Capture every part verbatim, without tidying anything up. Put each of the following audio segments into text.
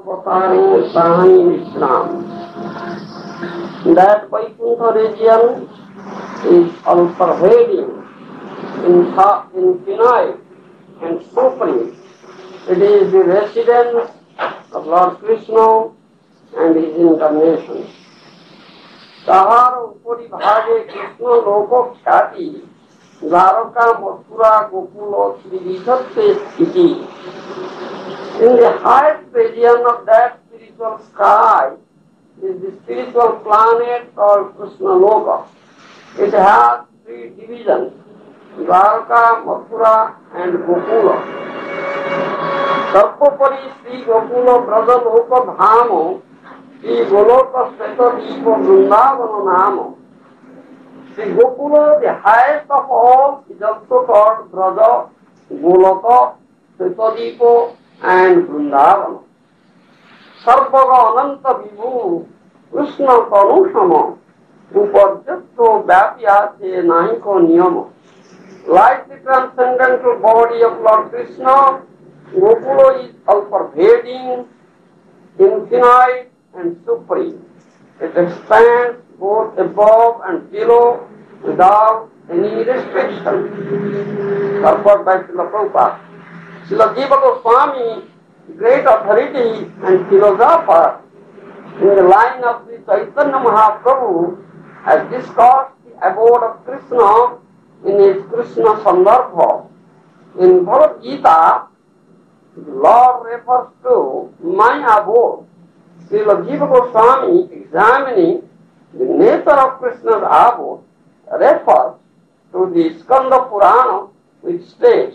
Avatari Sahani Islam. That Vaikuntha region is all pervading, infinite and supreme. It is the residence of Lord Krishna and his incarnation. Tahar upari bhage Krishna loko khyati Dwaraka Mathura Gokula Srividhatte sthiti. In the highest region of that spiritual sky is the spiritual planet called Krishna Loka. It has three divisions, Dwaraka, Mathura and Gokula. Sarpopari Sri Gokula Braja Loka Dhamo Sri Goloka Sveta Deepa Vrindavana Namo. Sri Gokula, the highest of all, is also called Braja, Goloka, Sveta Deepa and Vrindavana. Sarvaga Ananta Vibhu Krishna Kanushama Upadjatto Vyapyate Nahiko Niyama. Like the transcendental body of Lord Krishna, Gokula is all-pervading, infinite and supreme. It expands both above and below without any restriction. Purport by Srila Prabhupada. Srila Jiva Goswami, great authority and philosopher in the line of the Chaitanya Mahaprabhu, has discussed the abode of Krishna in his Krishna Sandarbha. In Bhagavad Gita, the Lord refers to my abode. Srila Jiva Goswami, examining the nature of Krishna's abode, refers to the Skanda Purana, which states,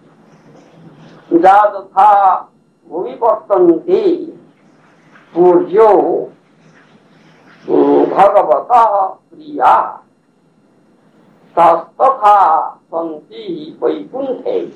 Jadatha Bhuvivartanti Purjo Bhagavata Priya Tastatha Santi Vaikunthe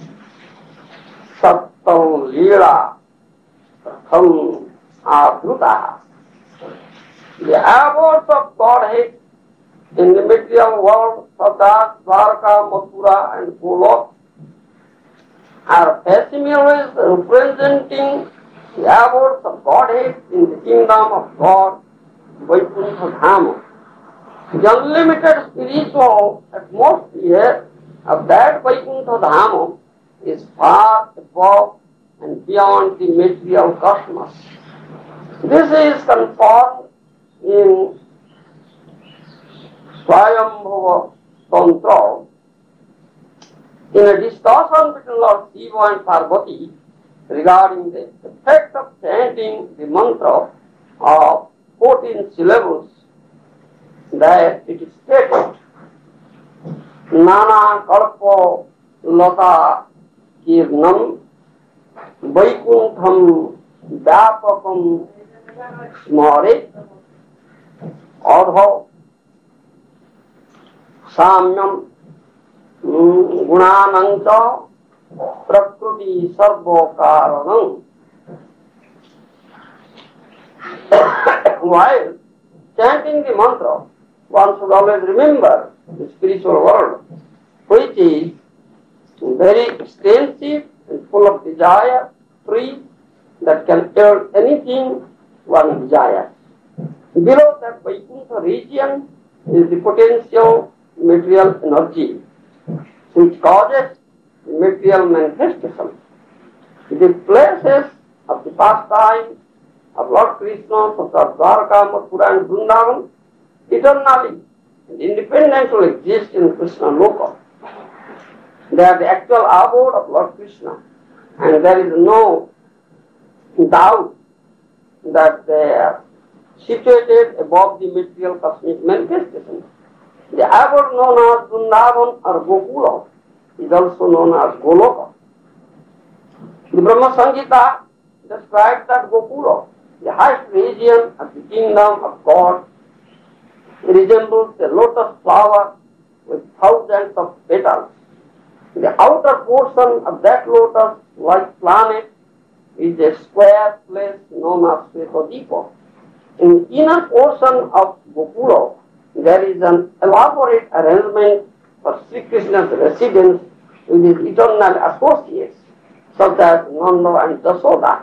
Sattam Lila Pratham Adhuta. The abodes of Godhead in the material world, such as Dwaraka, Mathura and Golok, are facsimiles representing the abodes of Godhead in the kingdom of God, Vaikuntha Dhama. The unlimited spiritual atmosphere of that Vaikuntha Dhama is far above and beyond the material cosmos. This is confirmed in Swayambhava Tantra. In a discussion between Lord Shiva and Parvati regarding the effect of chanting the mantra of fourteen syllables, that it is stated, Nana Kalpa Lata Kirnam Vaikuntham Vyapakam Smare Adho Samyam Gunananta Prakriti Sarva Karanam. While chanting the mantra, one should always remember the spiritual world, which is very extensive and full of desire, free, that can earn anything one desires. Below that Vaikuntha region is the potential material energy, which causes the material manifestation. The places of the pastime of Lord Krishna, such as Dwaraka, Mathura and Vrindavan, eternally and independently exist in Krishna Loka. They are the actual abode of Lord Krishna, and there is no doubt that they are situated above the material cosmic manifestation. The abode known as Vrindavan or Gokula is also known as Goloka. The Brahma Samhita describes that Gokula, the highest region of the kingdom of God, resembles a lotus flower with thousands of petals. The outer portion of that lotus-like planet is a square place known as Svetadipa. In the inner portion of Gokula, there is an elaborate arrangement for Sri Krishna's residence with his eternal associates, such as Nanda and Jasoda.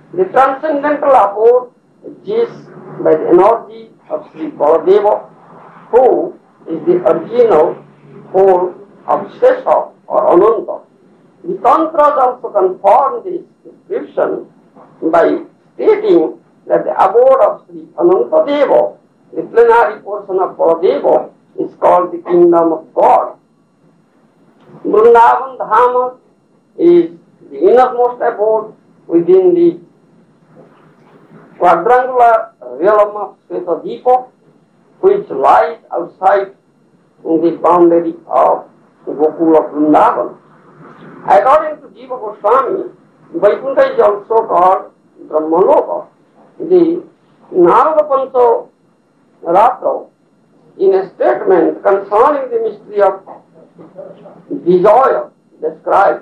The transcendental abode is by the energy of Sri Baladeva, who is the original whole of Shesha or Ananta. The Tantras also confirm this description by stating that the abode of Sri Anantadeva, the plenary portion of Baladeva, is called the kingdom of God. Vrindavan Dhama is the innermost abode within the quadrangular realm of Svetadipa, which lies outside the boundary of Gokula Vrindavan. According to Jiva Goswami, Vaikuntha is also called Brahmaloka. The Narada Pancha Ratra, in a statement concerning the mystery of desire, describes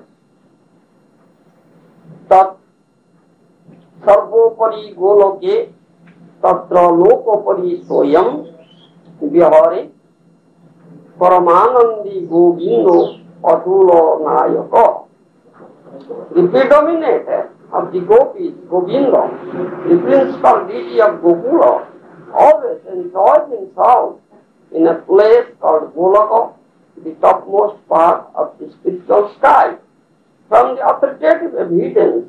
that Sarvopari Goloke Tatra Lokopari Soyam Vihare Paramanandi Govindo Atulo Nayaka. The predominator of the gopis, Govinda, the principal deity of Gokula, always enjoys himself in a place called Golaka, the topmost part of the spiritual sky. From the authoritative evidence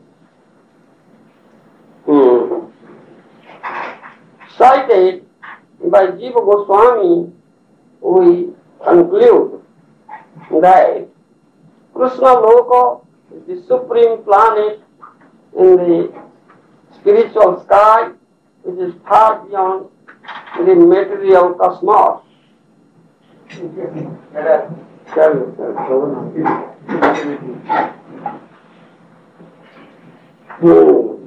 hmm, cited by Jiva Goswami, we conclude that Krishna Loka is the supreme planet in the spiritual sky, which is far beyond the material cosmos. Hmm.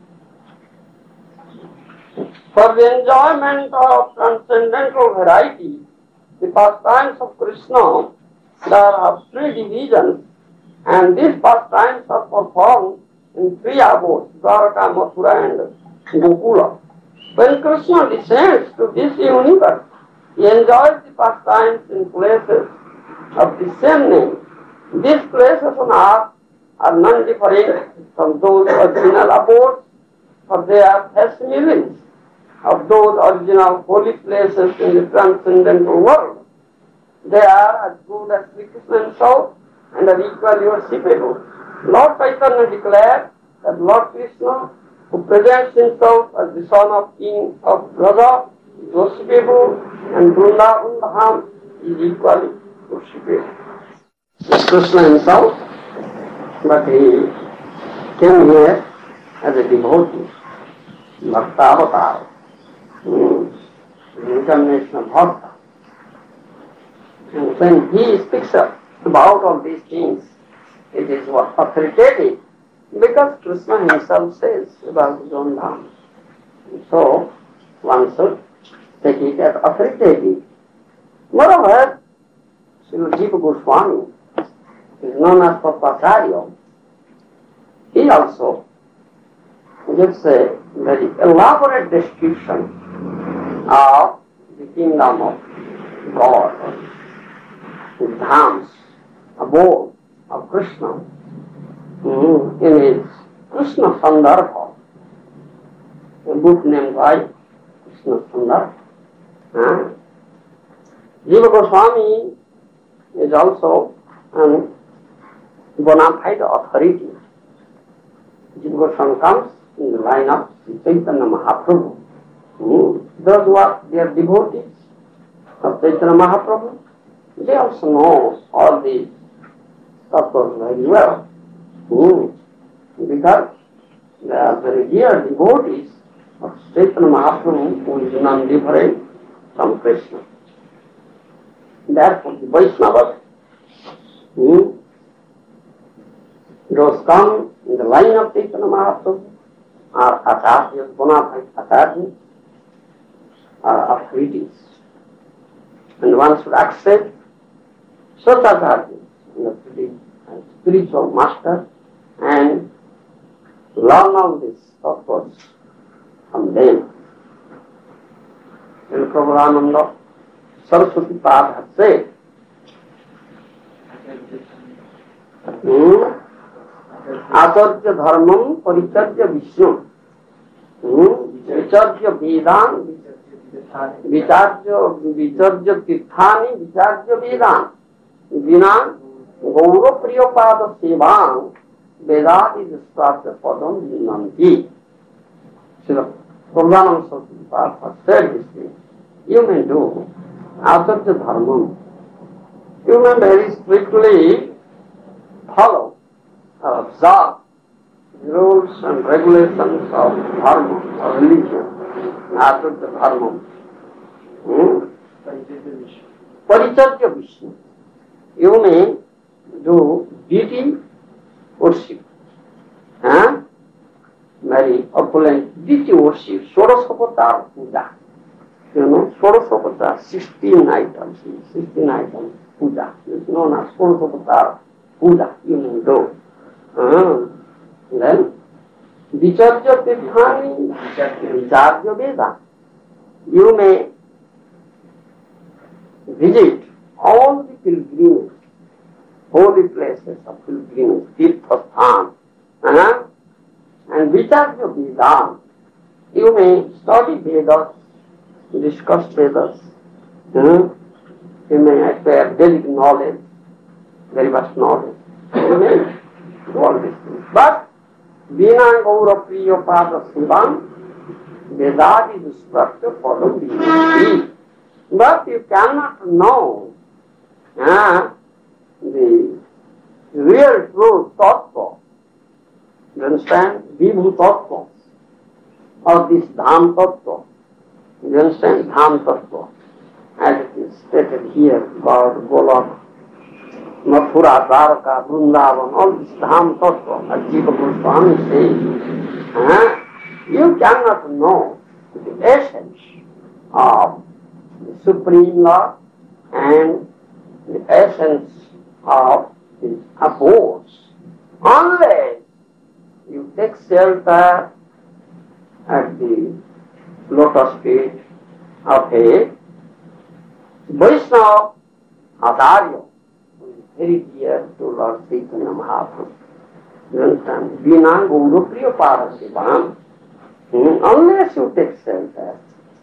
For the enjoyment of transcendental variety, the pastimes of Krishna, there are three divisions, and these pastimes are performed in three abodes, Dwaraka, Mathura and Gokula. When Krishna descends to this universe, he enjoys the pastimes in places of the same name. These places on earth are non-different from those original abodes, for they are facsimiles of those original holy places in the transcendental world. They are as good as Sri Krishna himself and are equally worshipable. Lord Chaitanya declared that Lord Krishna, who presents himself as the son of King of Raja, is worshipable, and Vrindavan Dham is equally worshipable. Krishna himself, but he came here as a devotee, Bhakta Avatar, hmm. the incarnation of Bhakta. And when he speaks up about all these things, it is what authoritative, because Krishna himself says about his own Dham. So, one should take it as authoritative. Moreover, Srila Jiva Goswami is known as Papacharya. He also gives a very elaborate description of the kingdom of God, the dhams, abode of Krishna, mm, in his Krishna Sandarbha, a book named by Krishna Sandarbha. Uh, Jiva Goswami is also an bona fide authority. Jiva Goswami comes in the line of Chaitanya Mahaprabhu. Mm. Those who are their devotees of Chaitanya Mahaprabhu, they also know all these tattvas very well. Mm. Because they are very dear devotees of Chaitanya Mahaprabhu, who is none different from Krishna. Therefore, the Vaishnavas, mm, those come in the line of Chaitanya Mahaprabhu, are acharyas, bona fide acharyas, are authorities. And one should accept such acharyas, as spiritual master, and learn all this, of course, from them. And Prabhupada Saraswati Pad has said, hmm? Acharya dharmam paricharya vishnu. Vicharya vedan, vicharya vicharya tirthani, vicharya vedan. Vina gaura priyapada sevam vedadi disprartha padam vinanti. So, Prabhupada Saraswati said this thing. You may do acharya dharmam. You may very strictly follow or observe the rules and regulations of dharma or religion, acharya dharmam. Hmm? Paricharya Vishnu. You may do deity worship, huh? Very opulent deity worship, Shodasavatar puja. You know, Shodasavatar, sixteen items, sixteen items puja. It's known as Shodasavatar puja. You may do. Uh, then, Vicharya Tirthani, Vicharya Veda. You may visit all the pilgrimages, holy places of pilgrimage, Tirthasthan, uh, and Vicharya Veda. You may study Vedas, discuss Vedas, uh, you may acquire Vedic knowledge, very vast knowledge. You may do all these things. But Vina Gaura Priya Pada Sivam Vedadi Dusprakta Padam Vinati. But you cannot know uh, the real true tattva. You understand? Vibhu tattva. Or this dham tattva. You understand? Dham tattva. As it is stated here, God, Golok, Mathura, Dwarka, Vrindavan, all this dham tattva, as Jiva Goswami says. Uh, you cannot know the essence of the Supreme Lord and the essence of His abodes unless you take shelter at the lotus feet of a Vaishnava Acharya, who is very dear to Lord Chaitanya Mahaprabhu. You understand? Vina Gaura Priya Pada Sivam. Unless you take shelter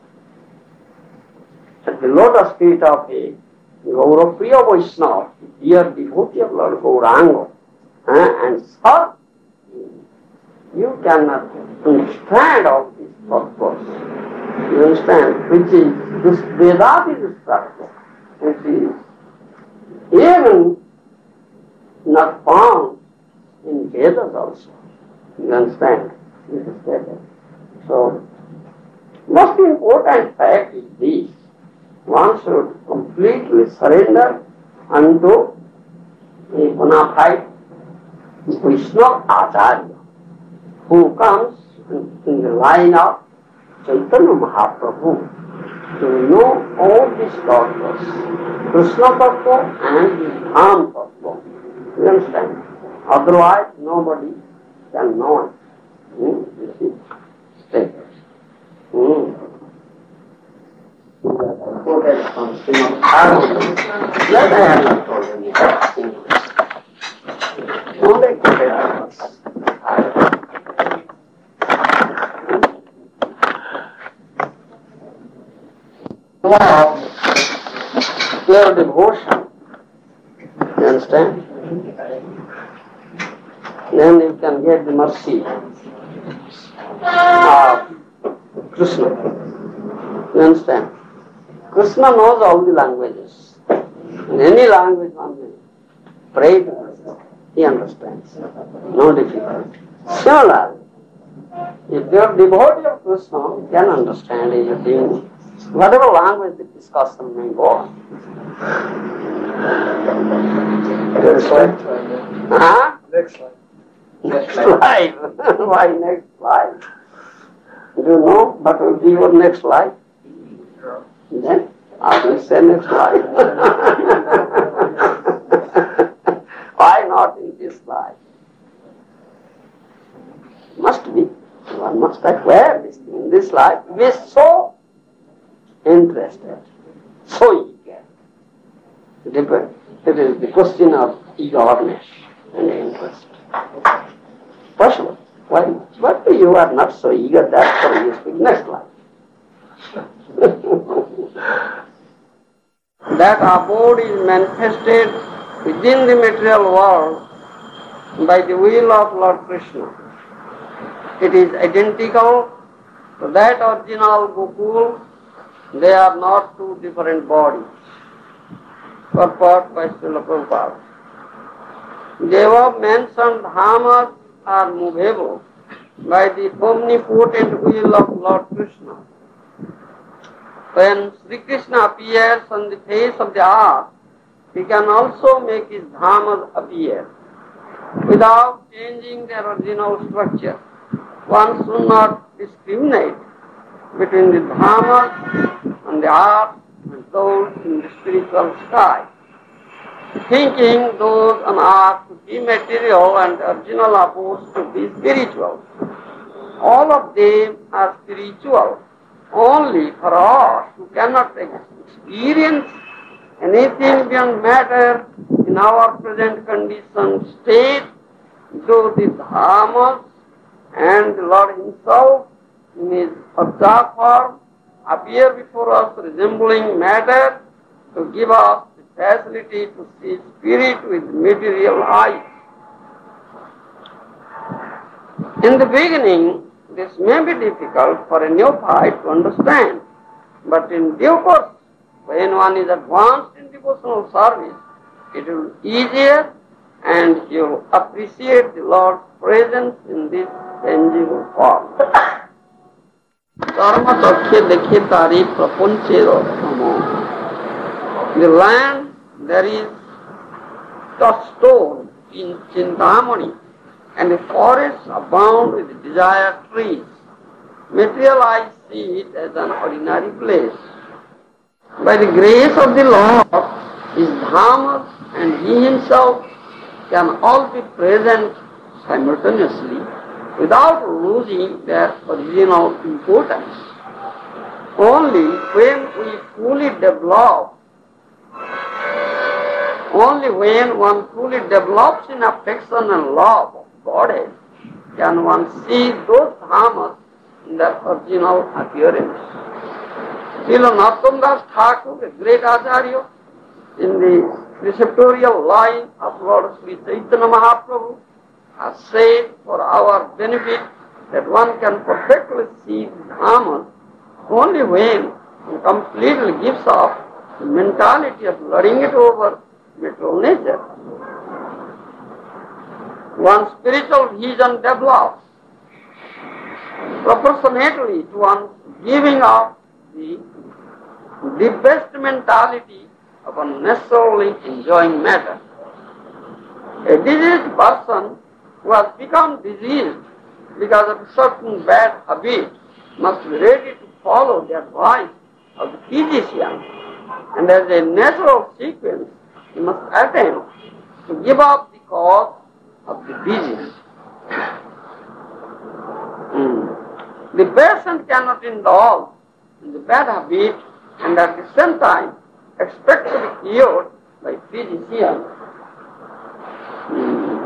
at the lotus feet of a Gaura Priya Vaishnava, dear devotee of Lord Gauranga, eh, and serve, you cannot understand all these purpose. You understand? Which is this Vedadi structure, which is even not found in Vedas also. You understand? This is better. So, most important fact is this. One should completely surrender unto a bona fide Vaishnava Acharya who comes in the line of Chaitanya Mahaprabhu to know all these tattvas, Krishna tattva and the Dham tattva. You understand? Otherwise, nobody can know it. Hmm? This is stated. Hmm. Quoted from Srimad Bhagavatam. That I have not told anything. Only quoted from Wow. Pure devotion. You understand? Then you can get the mercy of Krishna. You understand? Krishna knows all the languages. In any language one may pray to Krishna. He understands. No difficulty. Similarly, if you are devotee of Krishna, you can understand anything. Whatever language the discussion may go on. Next slide. Huh? Next slide. Next slide. Why next slide? Do you know what will be your next slide? Then I will say next slide. Why not in this slide? Must be. One must acquire this thing in this life. We are so interested, so eager. It is the question of eagerness and interest. possible. Why? But you are not so eager, therefore you speak next line. That abode is manifested within the material world by the will of Lord Krishna. It is identical to that original Gokul. They are not two different bodies. Purport by Srila Prabhupada. The above mentioned dhamas are movable by the omnipotent will of Lord Krishna. When Sri Krishna appears on the face of the earth, he can also make his dhamas appear without changing their original structure. One should not discriminate between the dhamas on the earth and those in the spiritual sky, thinking those on earth to be material and the original abodes to be spiritual. All of them are spiritual. Only for us who cannot experience anything beyond matter in our present condition state, do the dhamas and the Lord himself in his absurd form appear before us resembling matter to give us the facility to see spirit with material eyes. In the beginning, this may be difficult for a neophyte to understand, but in due course, when one is advanced in devotional service, it will be easier and you will appreciate the Lord's presence in this tangible form. The land there is touchstone in Chintamani, and the forests abound with desired trees. Material eyes see it as an ordinary place. By the grace of the Lord, his dhamas and he himself can all be present simultaneously without losing their original importance. Only when we fully develop, only when one fully develops in affection and love of Godhead can one see those dhamas in their original appearance. Srila Narottam Das Thakur, a great Acharya, in the preceptorial line of Lord Sri Chaitanya Mahaprabhu, has said for our benefit that one can perfectly see the dhamas only when one completely gives up the mentality of lording it over material nature. One's spiritual vision develops proportionately to one's giving up the, the best mentality of unnecessarily enjoying matter. A diseased person who has become diseased because of a certain bad habit must be ready to follow the advice of the physician, and as a natural sequence he must attempt to give up the cause of the disease. Mm. The patient cannot indulge in the bad habit and at the same time expect to be cured by physician. Mm.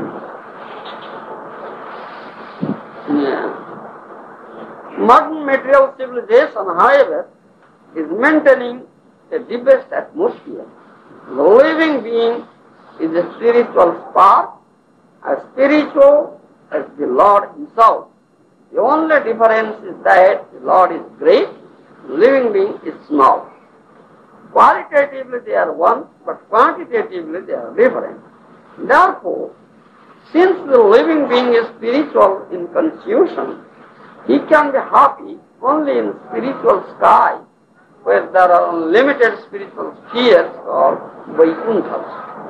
Yeah. Modern material civilization, however, is maintaining a debased atmosphere. The living being is a spiritual spark, as spiritual as the Lord himself. The only difference is that the Lord is great, the living being is small. Qualitatively they are one, but quantitatively they are different. Therefore, since the living being is spiritual in constitution, he can be happy only in spiritual sky, where there are unlimited spiritual spheres called Vaikunthas.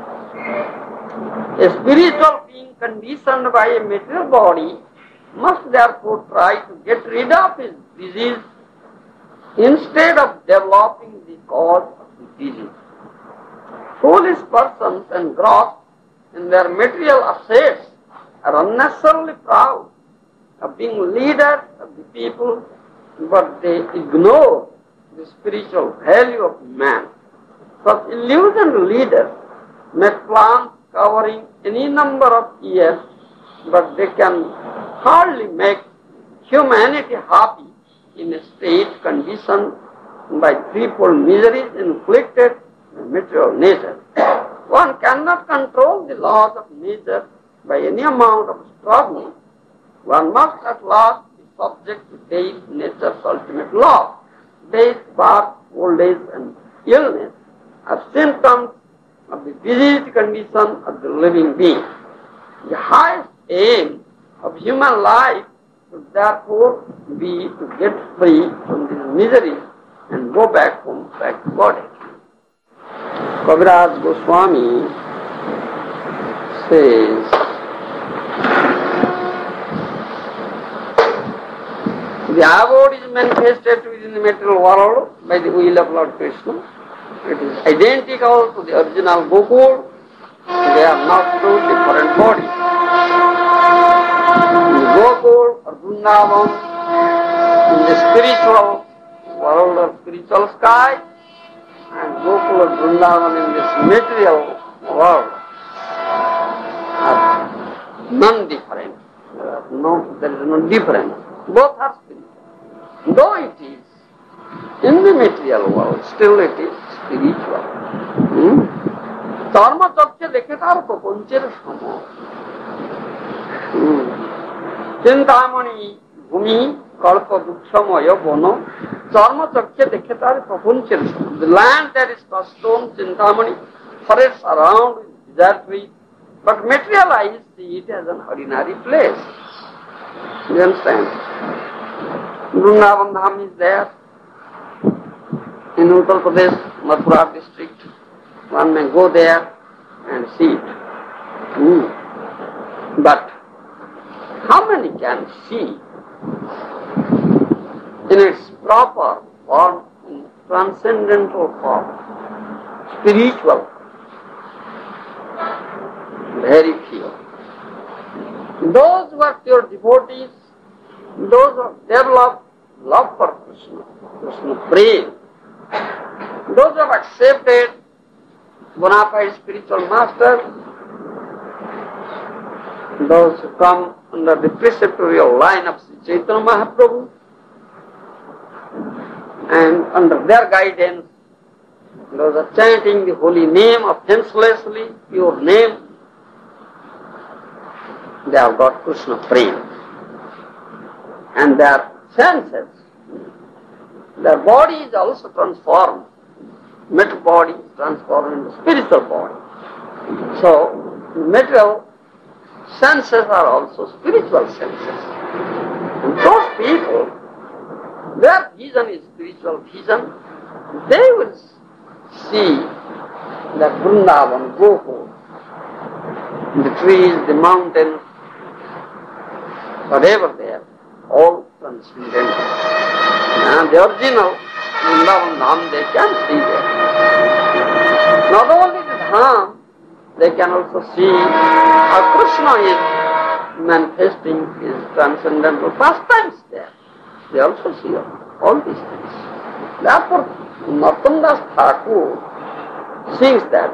A spiritual being conditioned by a material body must therefore try to get rid of his disease instead of developing the cause of the disease. Foolish persons engrossed in their material assets are unnecessarily proud of being leaders of the people, but they ignore the spiritual value of man. Such illusioned leaders make plans covering any number of years but they can hardly make humanity happy in a state conditioned by threefold miseries inflicted by material nature. One cannot control the laws of nature by any amount of struggle. One must at last be subject to death, nature's ultimate law. Death, birth, old age, and illness are symptoms of the diseased condition of the living being. The highest aim of human life should therefore be to get free from these miseries and go back home, back to body. Kaviraj Goswami says, the abode is manifested within the material world by the will of Lord Krishna. It is identical to the original Gokul. They are not two different bodies. In the Gokul or Vrindavan, in the spiritual world or spiritual sky, and Gokul or Vrindavan in this material world are non-different. There, are no, there is no difference. Both are spiritual. Though it is in the material world, still it is spiritual. Dharma chakya dekhe tar prapancher samo. Chintamani bhumi kalpa dukshamaya bono. Dharma chakya dekhe tar prapancher samo. The land that is stone, Chintamani, forests around with desert trees, but material eyes see it as an ordinary place. You understand? Vrindavan Dham is there in Uttar Pradesh, Mathura district. One may go there and see it. Mm. But how many can see in its proper form, in transcendental form, spiritual? Very few. Those who are pure devotees, those who have developed love for Krishna, Krishna prema, those who have accepted bona fide spiritual masters, those who come under the preceptorial line of Sri Chaitanya Mahaprabhu, and under their guidance, those are chanting the holy name offenselessly, pure name, they have got Krishna prema. And their senses, their body is also transformed. Material body is transformed into spiritual body. So, material senses are also spiritual senses. And those people, their vision is spiritual vision. They will see the Vrindavan, Gokul, the trees, the mountains, whatever they are, all transcendental. And the original Vrindavan Dham they can see there. Not only the Dham, they can also see how Krishna is manifesting his transcendental pastimes there. They also see all these things. Therefore, Narottam Das Thakur sings that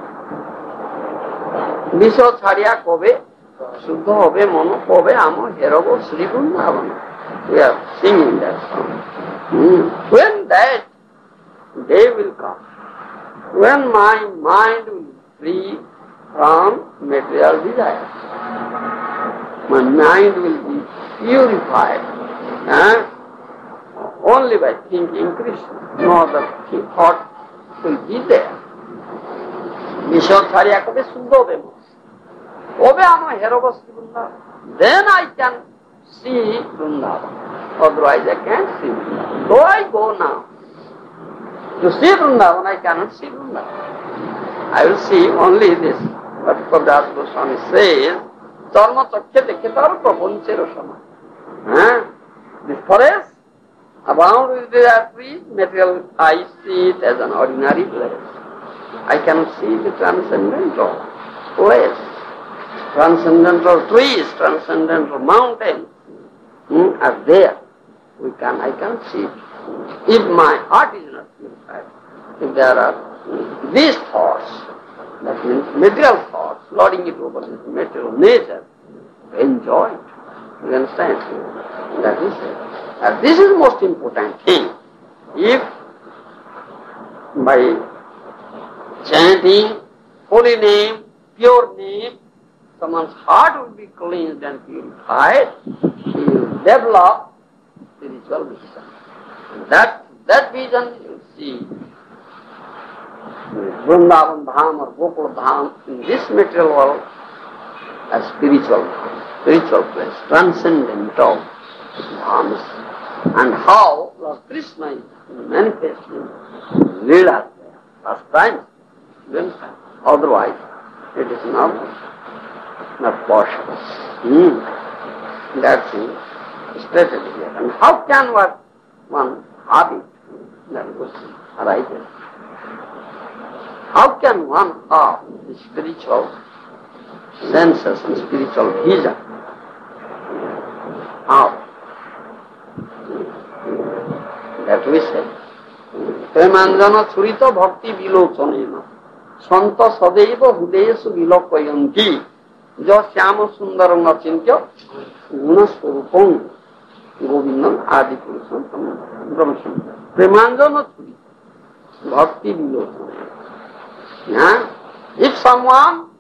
Visho Chhariya Kobe Shuddha Hobe Mono Kobe Amo Herogo Sri Vrindavan. We are singing that song. Mm. When that day will come, when my mind will be free from material desires, my mind will be purified eh? only by thinking Krishna. No other thought will be there. Vishwacharya Kobe Shuddha Hobe Kobe Amo Herogo Sri Vrindavan. Then I can see Vrindavan. Otherwise I can't see Vrindavan. Though I go now to see Vrindavan, I cannot see Vrindavan. I will see only this. But Kaviraj Goswami says, Charma Chakya Dekhetar Prapanchera Sama. The forest abound with desert trees, material I see it as an ordinary place. I cannot see the transcendental place. Transcendental trees, transcendental mountains hmm, are there. We can, I can see it. If my heart is not purified, if there are these thoughts, that means material thoughts, lording it over this material nature, enjoy it. You understand? That is it. And this is the most important thing. If by chanting holy name, pure name, someone's heart will be cleansed and purified, he will develop spiritual vision. And that, that vision you will see Vrindavan Dham or Gokul Dham in this material world as spiritual, spiritual place, transcendental dhams. And how Lord Krishna is manifesting Leela there, last time, otherwise it is not, not possible. Hmm. That's stated here. And how can what one habit that question arises? How can one have the spiritual senses and spiritual vision? How? That we say. Premanjana churita bhakti vilochanena santa sadeva hudesu vilokvayanti ja syama sundaram achintya guna swarupam govindam adi purusam brahmasam. Premanjana churita bhakti vilochanena. Yeah? If someone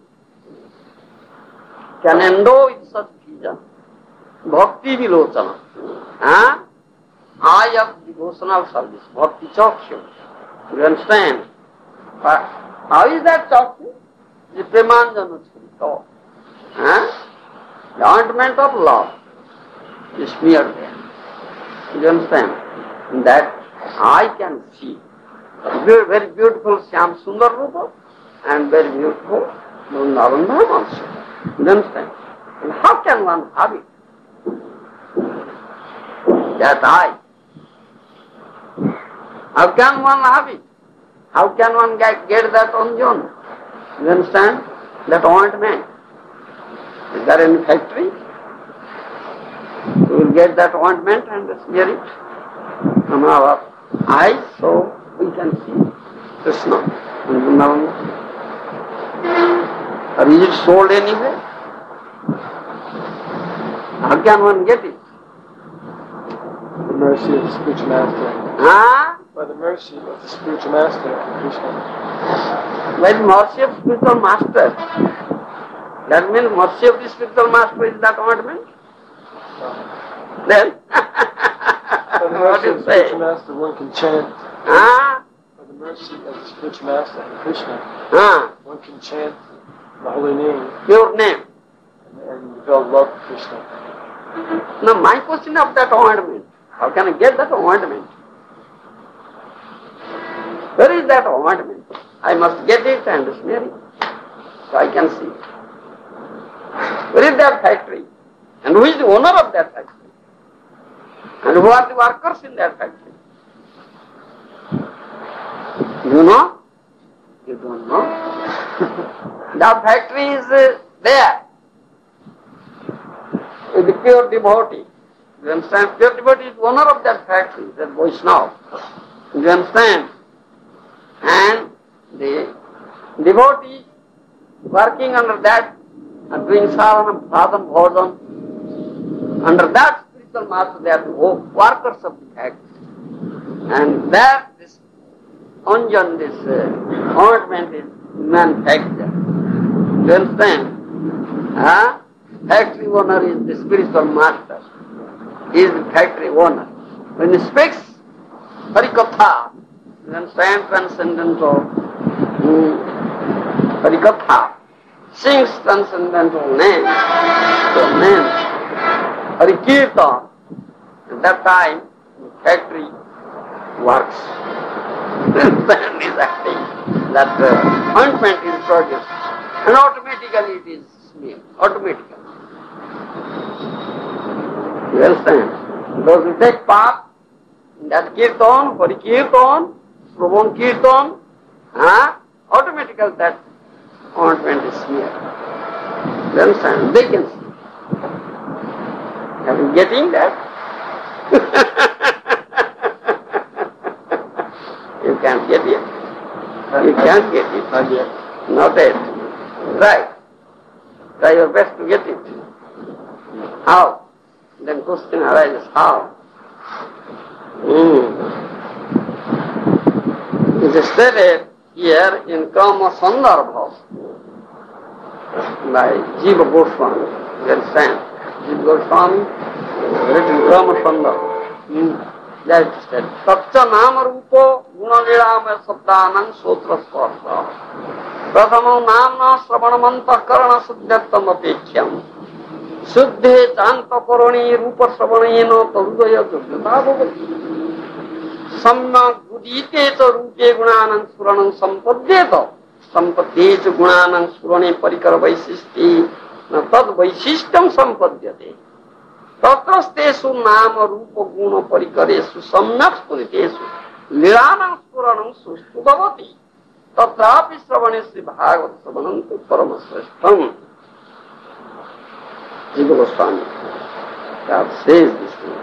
can endow with such vision, bhakti vilochana, huh? Eye of devotional service, bhakti chakshu. You understand? But how is that chakshu? The premanjana churita. Huh? The ointment of love is smeared there. You understand? That I can see. Very, very beautiful Syam Sundar Rupa and very beautiful Vrindavan Dham also. You understand? And how can one have it? That I. How can one have it? How can one get, get that unjan? You understand? That ointment. Is there any factory? We will get that ointment and smear it on our eyes so we can see Krishna in Vrindavan. Or is it sold anywhere? How can one get it? The mercy of the spiritual master. Ah? By the mercy of the spiritual master, Krishna. By the mercy of spiritual master. That means mercy of the spiritual master is that ointment? No. Then? By the What mercy do of you the say? spiritual master, one can chant. Ah? By the mercy of the spiritual master, Krishna, Ah? one can chant the holy name Pure name. and, and develop love for Krishna. Now my question of that ointment, how can I get that ointment? Where is that ointment? I must get it and smear it, so I can see. Where is that factory? And who is the owner of that factory? And who are the workers in that factory? You know? You don't know. That factory is uh, there with the pure devotee. You understand? Pure devotee is owner of that factory, that Vaishnava. You understand? And the devotee working under that and doing sadhana, sadhana, bhojan, under that spiritual master they are the workers of the factory. And that this unjan, this uh, ointment is manufactured. You understand? Huh? Factory owner is the spiritual master. He is the factory owner. When he speaks Harikatha, you understand, transcendental um, Harikatha, sings transcendental name, the name, Harikirtan. At that time, the factory works. Then is acting. That uh, ointment is produced. And automatically it is smeared. Automatically. You understand? Those who take part in that kirtan, Harikirtan, Shravan Kirtan, huh? Automatically that ointment is smeared. You understand? They can see. Are you getting that? You can't get it. You can't get it. Not yet. Not yet. Try. Try your best to get it. How? Then question arises, how? Hmm. It is stated here in Kama Sandarbha by Jiva Goswami. You understand? Jiva Goswami written Kama Sandarbha. Hmm. That is said. Tatcha nama rupo gunalilama sabdanam sotra sparsa. Prathamam namna sravanamantah karana suddhyattam apechyam. Suddhe chanta karani rupa sravanayena tadudaya jodhyata bhavati. Samyak budite cha rupe gunanam suranam sampadhyeta. Sampadye cha gunanam surane parikara vaisishti na tad vaishishtam sampadhyate. Tatrastesu nama rupa guna parikaresu samyak spuritesu liranam suranam sustu bhavati. Tatrapi sravanesi bhagavat sravanam paramasreshtam. Jiva Goswami God says this thing.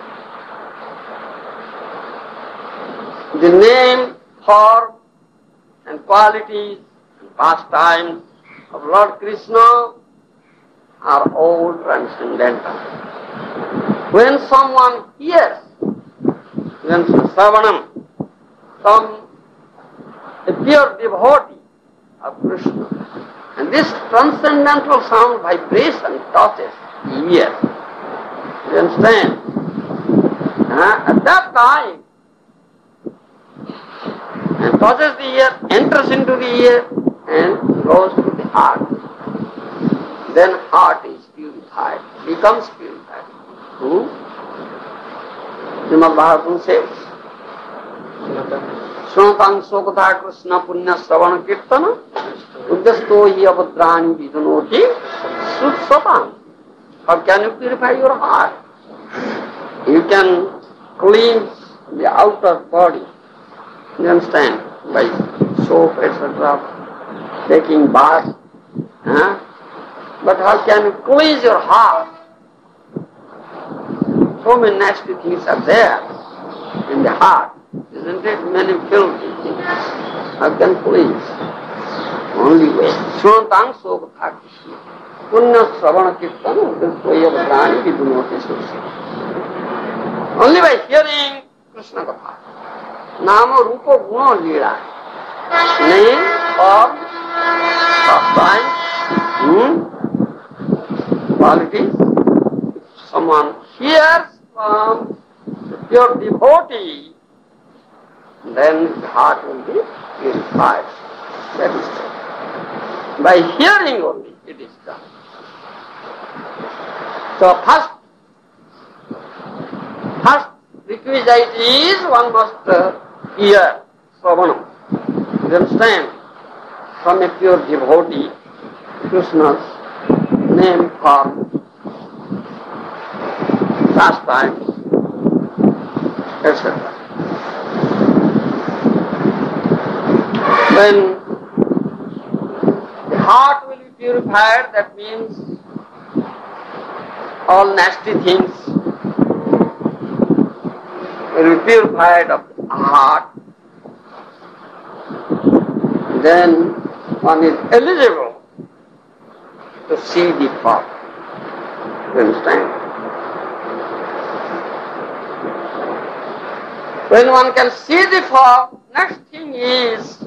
The name, form and qualities and pastimes of Lord Krishna are all transcendental. When someone hears, when Savanam, some a pure devotee of Krishna, and this transcendental sound vibration touches the ear. You understand? Uh, at that time, and touches the ear, enters into the ear, and goes to the heart. Then heart is purified, becomes purified. Hmm? Srimad Bhagavatam says, Sunatang Sokatha Krishna Punya Sravana Kirtana Uddasto hi avadrani vidunoti Sutsatam. How can you purify your heart? You can cleanse the outer body. You understand? By soap, et cetera, taking bath. Huh? But how can you cleanse your heart? So many nasty things are there in the heart. Isn't it? Many filthy things. How can cleanse? Only way. Sunatang Sokatha Krishna. Punya Sravana Kirtana Uddastoya Vadrani Vidunoti Sutsatam. Only by hearing Krishna Katha. Nama Rupa Guna Lila. Name, form, pastime, hmm? qualities. If someone hears from the pure devotee, then the heart will be purified. That is it. By hearing only it is done. So first, first requisite is one must uh, hear Sravanam. You understand? From a pure devotee, Krishna's name, form, pastimes, et cetera. When the heart will be purified, that means all nasty things will be purified of the heart. Then one is eligible to see the form. You understand? When one can see the form, next thing is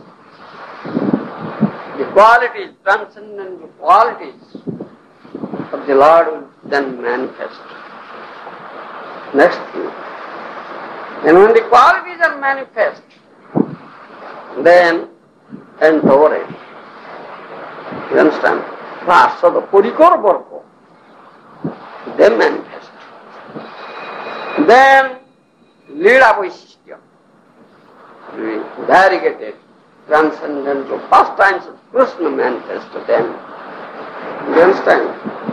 the qualities, transcendental qualities of the Lord will then manifest. Next thing. And when the qualities are manifest, then enter it. You understand? Rasa the Purikor Borko, they manifest. Then Lila Vaisistya, the variegated, transcendental pastimes of Krishna manifest then. You understand?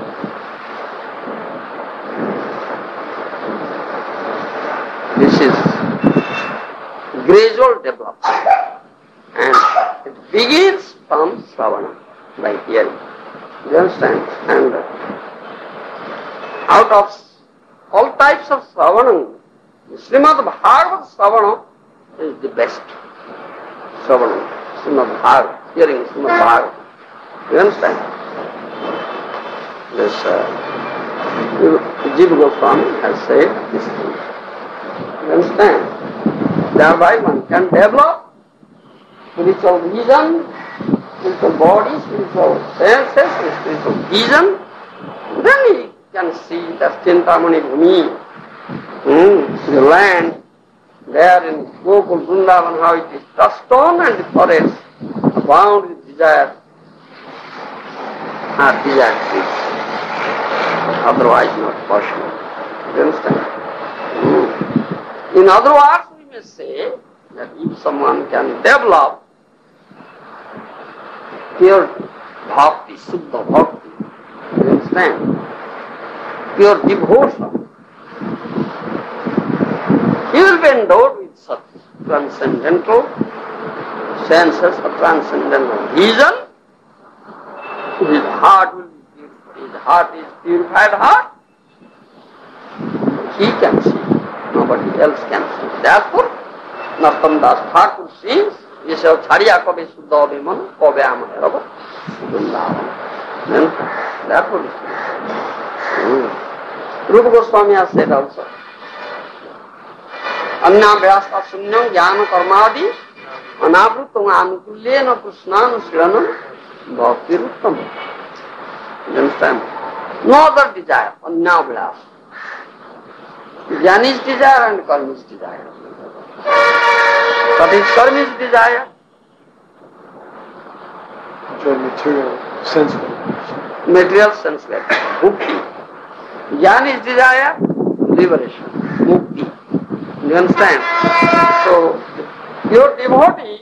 This is gradual development, and it begins from Sravana, by hearing. You understand? And out of all types of Sravana, Srimad Bhagavad Sravana is the best. Sravana, Srimad Bhagavad, hearing Srimad Bhagavad. You understand? This uh, Jiva Goswami has said this thing. You understand? Thereby one can develop spiritual vision, spiritual body, spiritual senses, spiritual vision. Then he can see that Chintamani Bhumi, hmm, the land, there in Gokul Vrindavan, how it is touched on, and the forest abound with desire, are desire trees. Otherwise not possible. You understand? Hmm. In other words, we may say that if someone can develop pure bhakti, suddha bhakti, you understand? Pure devotion, he will be endowed with such transcendental senses of transcendental vision. His heart will be purified. His heart is purified heart. He can see. Nobody else can see. Therefore, Narottam Das Thakur sings, Yesha Chariya Kabe Suddha Abhiman Kabe Amayarava Vrindavan. Therefore it is. Rupa Goswami has said also, Annabhyasta Sunyam Jnana Karmadi Anavrutam Anukulyena Krishnanu Shranam Bhakti Ruttam. You understand? No other desire, Annabhyasta. Jnani's desire and karmi's desire. What is karmi's desire? Enjoy material sense gratification. Material sense gratification. Mukti. Jnani's desire, liberation. Mukti. You understand? So, your devotee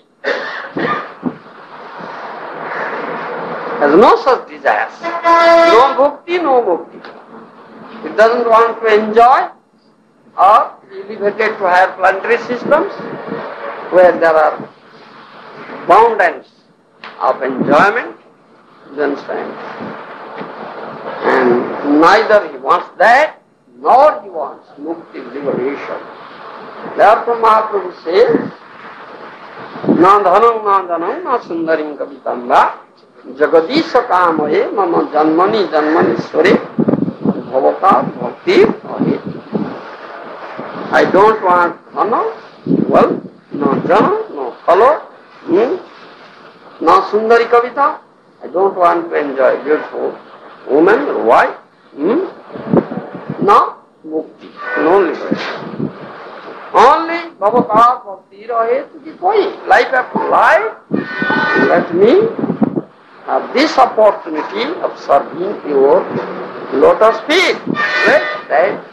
has no such desires. No bhakti, no mukti. It doesn't want to enjoy or be elevated to higher planetary systems where there are abundance of enjoyment. You understand? And neither he wants that, nor he wants mukti, liberation. Therefore Mahaprabhu says, Na dhanam na dhanam na sundarim kavitamba jagadisha kamaye mama janmani janmani sware bhavata bhakti ahe. I don't want dhana, wealth, no jana, no follow, hmm? no sundari kavita. I don't want to enjoy beautiful woman or wife, hmm? no mukti, no liberation. Only bhavata bhakti rahe to the koi. Life after life, let me have this opportunity of serving your lotus feet. Right? Right?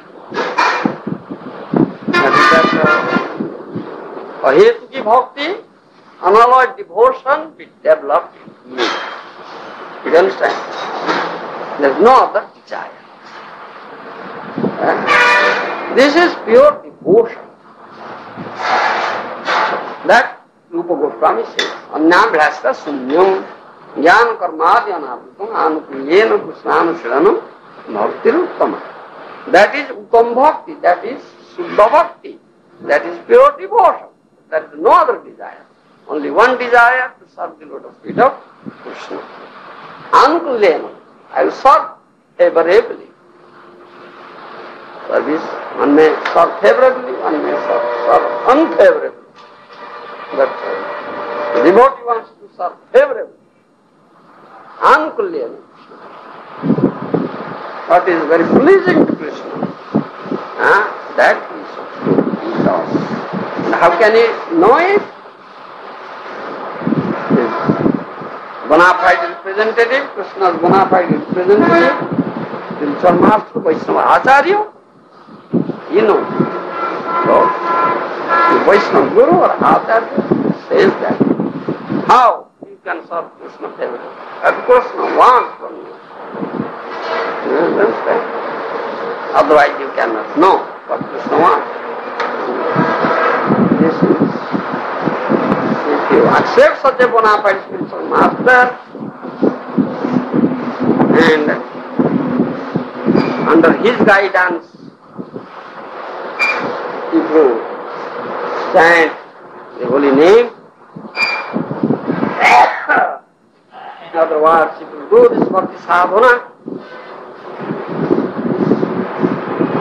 Ahetuki bhakti, unalloyed devotion be developed in me. You understand? There is no other desire. Uh, this is pure devotion. That Rupa Goswami says, Anyam bhyasta sunyam jnana karmadi anavritam anukulyena krishnanu shranam bhakti ruttama. That is uttam bhakti, that is suddha bhakti, that is pure devotion. There is no other desire. Only one desire, to serve the lotus feet of Krishna. Anukulyena, I will serve favorably. Service, one may serve favorably, one may serve, serve unfavorably. But uh, the devotee wants to serve favorably. Anukulyena. What is very pleasing to Krishna, uh, that he should he does. And how can he know it? His bona fide representative, Krishna's bona fide representative, spiritual master, Vaishnava Acharya, you know. So, the Vaishnava Guru or Acharya says that. How you can serve Krishna favorably? That Krishna wants from you. You understand? Otherwise you cannot know what Krishna wants. This is, if you accept such a bona fide spiritual master, and under his guidance, if you chant the holy name, in other words, if you do this bhakti sadhana,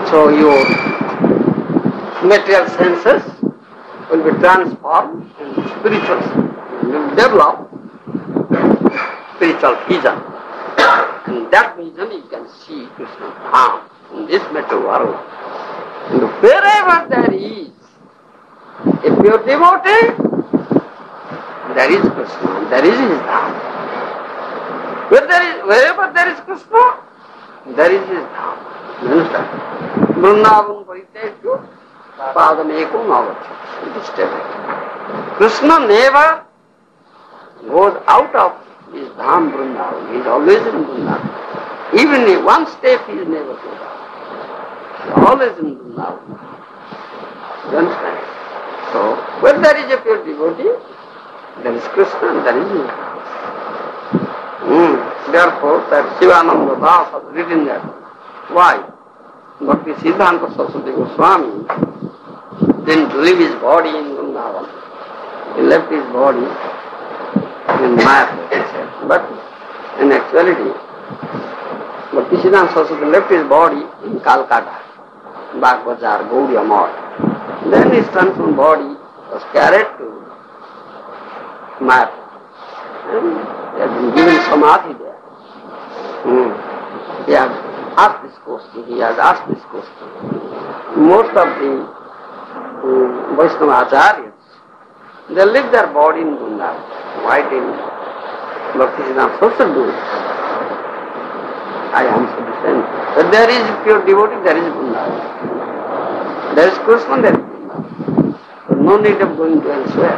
So your material senses will be transformed into spiritual sense. You will develop spiritual vision. And that vision you can see Krishna Dham in this material world. And wherever there is a pure devotee, there is Krishna, there is his Dham. Where there is, wherever there is Krishna, there is his Dham. You understand? Vrindavan Pariteshyu Padam Eko Navati. It is stated. Krishna never goes out of his Dham Vrindavan. He is always in Vrindavan. Even in one step he is never goes out. He is always in Vrindavan. You understand? So, where there is a pure devotee, there is Krishna and there is his Dham. Mm. Therefore, that Shivananda Das has written that. Why? Bhakti Siddhanta Saraswati Goswami didn't leave his body in Vrindavan. He left his body in Maya, he said. But in actuality, Bhakti Siddhanta Saraswati left his body in Calcutta, Bagh Bazar, Gaudiya Math. Then his transformed body was carried to Maya. And he had been given samadhi there. Hmm. He had asked this question, he has asked this question. Most of the um, Vaishnava Acharyas, they leave their body in Vrindavan. Why didn't Bhakti Siddhanta Saraswati do it? I answer the same. But there is pure devotee, there is Vrindavan. There is Krishna, there is Vrindavan. So no need of going to elsewhere.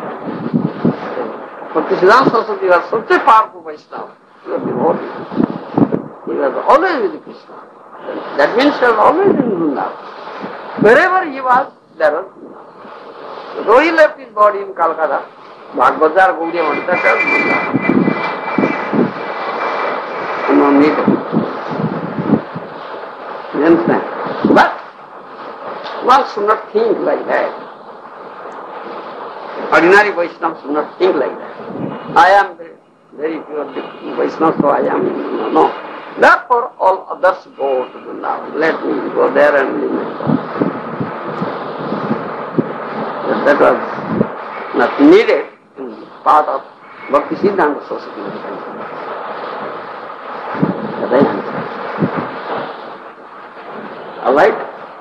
Bhakti Siddhanta Saraswati was such a powerful Vaishnava, pure devotee. He was always with Krishna. That means he was always in Vrindavan. Wherever he was, there was Vrindavan. Though he left his body in Calcutta, Bagh Bazar, Gaudiya Math, that was Vrindavan. No need of it. You understand? But one should not think like that. Ordinary Vaishnava should not think like that. I am very, very pure Vaishnava, so I am. No, no. Therefore, all others go to Vrindavan. Let me go there and leave my body. That was not needed in part of Bhakti Siddhanta Saraswati. That I answer. All right?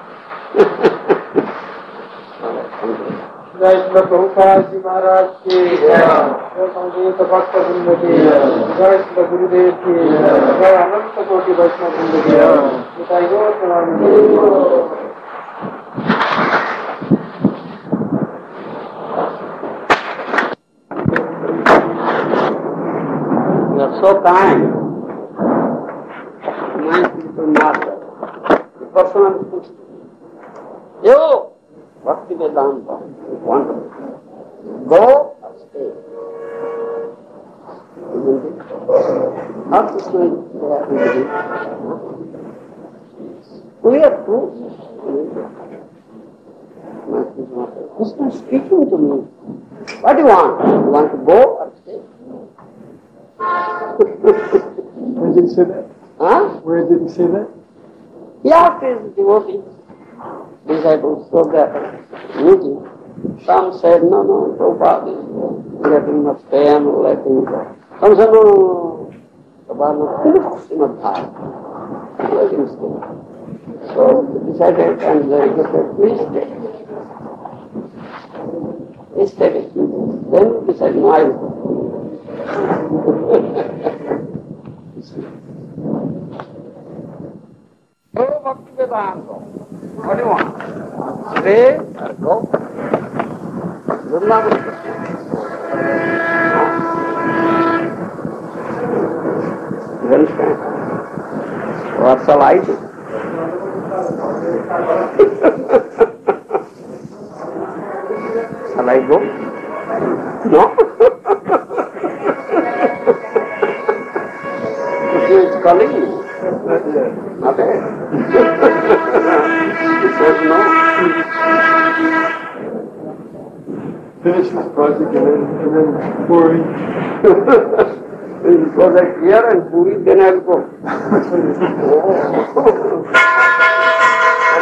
जय श्री प्रभुपाद जी महाराज की जय संगीत भक्त वृंद की जय श्री गुरुदेव की जय अनंत कोटि वैष्णव वृंद की निताई गौर Premanand. You are so kind, my spiritual master, the personal spiritual. You, Bhakti Vedanta, wonderful. Go or stay. Isn't it? Not to say there in the we are true. My spiritual master, Krishna is speaking to me. What do you want? You want to go or stay? Where did he say that? Huh? Where did he say that? He asked his devotees, disciples, so that meeting. Some said, no, no, Prabhupada is let him not stay and let him go. Some said, no, no, no, Prabhupada, finish Srimad Bhagavatam. Let him stay. So they decided and they said, please stay. He stayed a few days. Then we decided, no, I will go. Go Bhakti Vedanta. What do you want? Stay or go? Vrindavan. You understand? What shall I do? Shall I go? No? He is calling me. Not yet. He says no. Finish this project and then, and then Puri. This project here and Puri, then I'll go. Oh.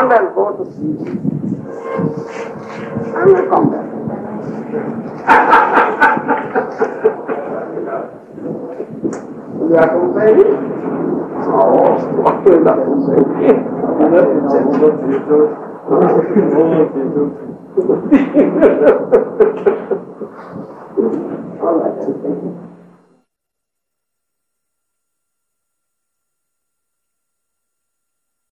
pond and go to sea. I will come back. You are complaining? Oh, what will that say? All right,